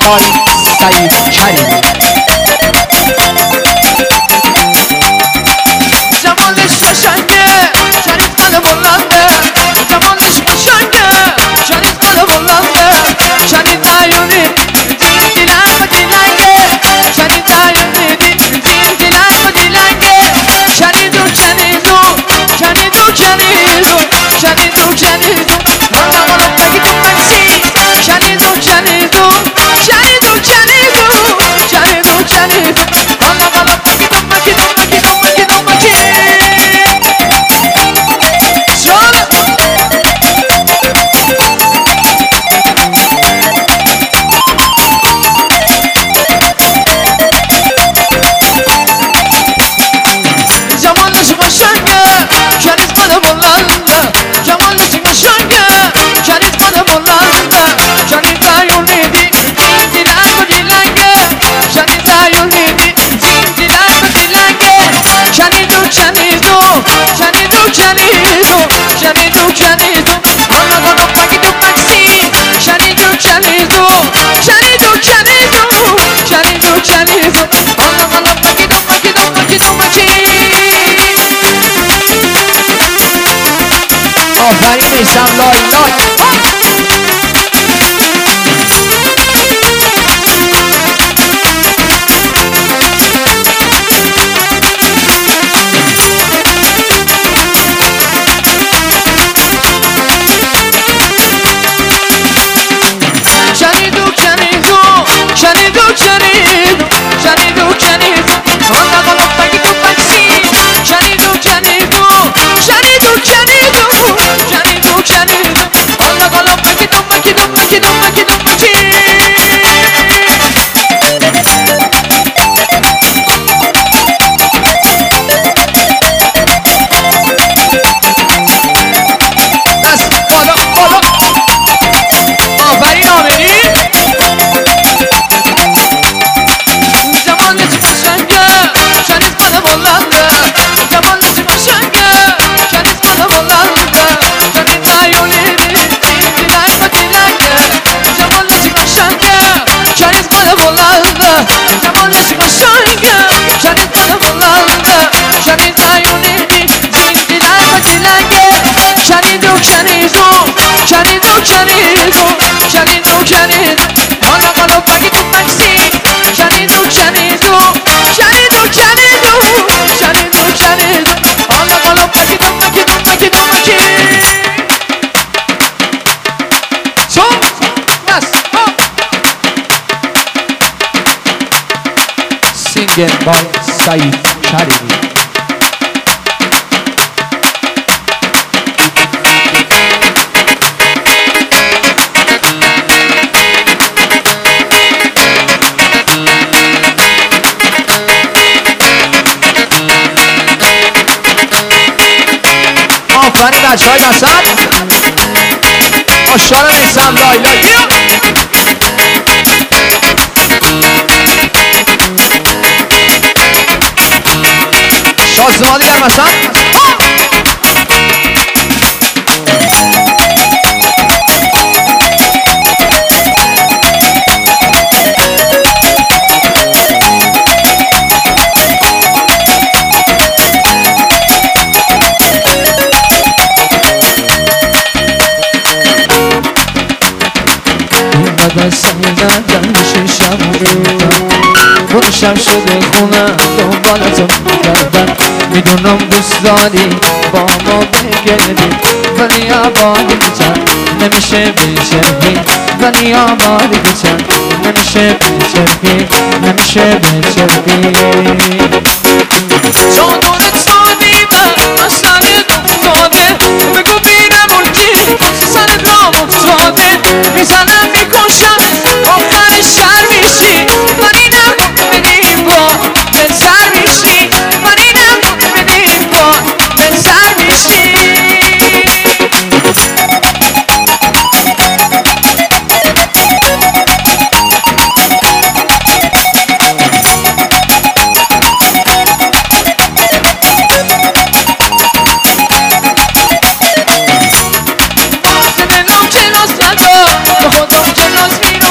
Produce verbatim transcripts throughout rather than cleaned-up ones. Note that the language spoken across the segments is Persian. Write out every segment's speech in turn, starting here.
بای سعید کریمی. جمالش قشنگه شریف قد بلنده، جمالش قشنگه شریف قد بلنده، شریف عیونی دین دیلنگ و دیلنگه، شریف عیونی دین دیلنگ و دیلنگه، شنیدو شنیدو شنیدو شنیدو شنیدو شنیدو والا والا بگی تو مکسی، شنیدو شنیدو شنیدو شنیدو شنیدو شنیدو والا والا بگی تو مکی تو مکی تو مکی تو مکی. جمالش قشنگه شریف قد بلنده، جمالش قشنگه شریف قد بلنده، شریف عیونی دین دیلنگ و دیلنگه، شریف عیونی دین دیلنگ و دیلنگه، شنیدو شنیدو شنیدو شنیدو شنیدو شنیدو والا والا بگی تو مکسی، شنیدو شنیدو شنیدو شنیدو شنیدو شنیدو والا والا بگی تو مکی تو مکی تو مکی. آفرین میسم لای لای. شنیدو شنیدو شنیدو شنیدو شنیدو شنیدو والا والا بگی تو مکسی، شنیدو شنیدو شنیدو شنیدو شنیدو شنیدو والا والا بگی تو مکی تو مکی تو مکی تو مکی. دست بالا بالا. آفرین آمینی. جمالش قشنگه شریف قد بلنده، جمالش قشنگه شریف قد بلنده، شریف عیونی دین دیلنگ و دیلنگه، جمالش قشنگه شریف قد بلنده، جمالش قشنگه شریف قد بلنده، شریف عیونی دین دیلنگ و دیلنگه، شنیدو شنیدو شنیدو شنیدو شنیدو شنیدو والا والا بگی تو مکسی، شنیدو شنیدو شنیدو شنیدو شنیدو شنیدو والا والا بگی تو مکی تو مکی تو مکی. چون دست ها. سینگل بای سعید کریمی. آفرین بچه های وسط. آشار میسم لای لای. بیا. شازمانی در وسط. دستم زدن ششم ریختم، خودشم شده خونه دنبالتون کردن، میدونم دوست داری با ما بگردی ولی آبادی بچن نمیشه بچرخی، ولی آبادی بچن نمیشه بچرخی نمیشه بچرخی. چادرت سادیمه مسئله دفتاده، بگو بینم الکی سر دام افتاده، میزنم میکشم آخرش سر میشی، ولی نگم بدیم با به سر میشی، ولی نگم بدیم با به سر میشی. به خودم کلاس میرم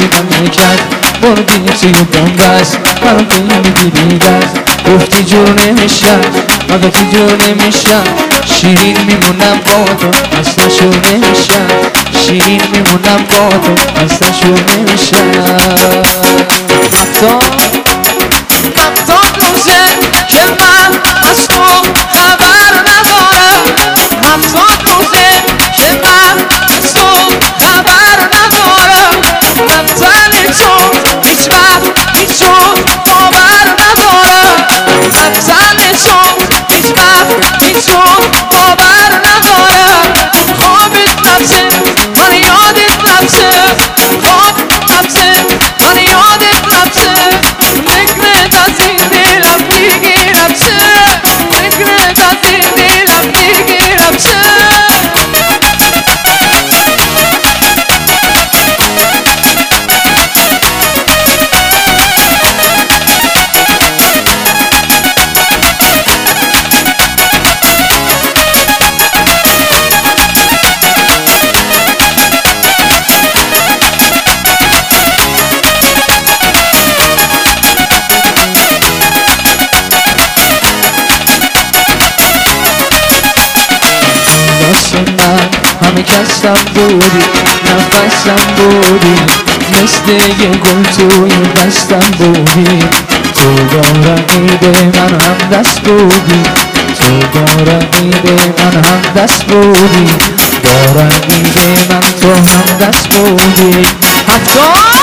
چی من کرد بردی توی بومبست منو که میگیری دست گفتی جور نمیشم البته جور نمیشم شیرین میمونم با تو اصلا شور نمیشم شیرین میمونم با تو اصلا شور نمیشم حتی حتی روزه که من از تو خبر ندارم حتی روزه که من از تو خبر ندارم من تن تو هیچ وقت هیچ جور باور ندارم من تن تو هیچ وقت هیچ جور باور ندارم خوابت لبسه من یادت لبسه خواب لبسه من یادت لبسه فکرت از این دلم میگیرم چه فکرت از این دلم میگیرم چه من همه کسم بودی نفسم بودی مثل یه گل توی دستم بودی تو با رقیب من هم دست بودی تو با رقیب من هم دست بودی با رقیب من تو هم دست بودی حتی